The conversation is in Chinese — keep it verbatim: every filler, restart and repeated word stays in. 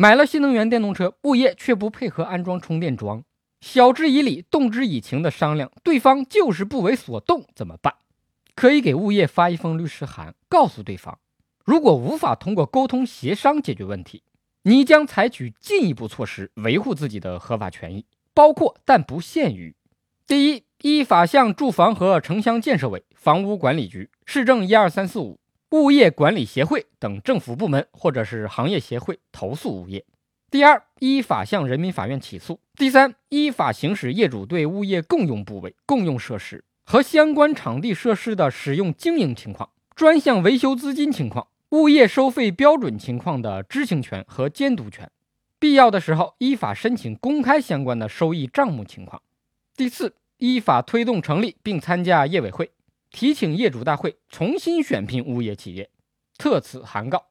买了新能源电动车，物业却不配合安装充电桩，晓之以理，动之以情的商量，对方就是不为所动，怎么办？可以给物业发一封律师函，告诉对方，如果无法通过沟通协商解决问题，你将采取进一步措施维护自己的合法权益，包括但不限于：第一，依法向住房和城乡建设委、房屋管理局、市政一二三四五、物业管理协会等政府部门或者是行业协会投诉物业；第二，依法向人民法院起诉；第三，依法行使业主对物业共用部位、共用设施和相关场地设施的使用经营情况、专项维修资金情况、物业收费标准情况的知情权和监督权，必要的时候依法申请公开相关的收益账目情况。第四，依法推动成立并参加业委会，提请业主大会重新选聘物业企业，特此函告。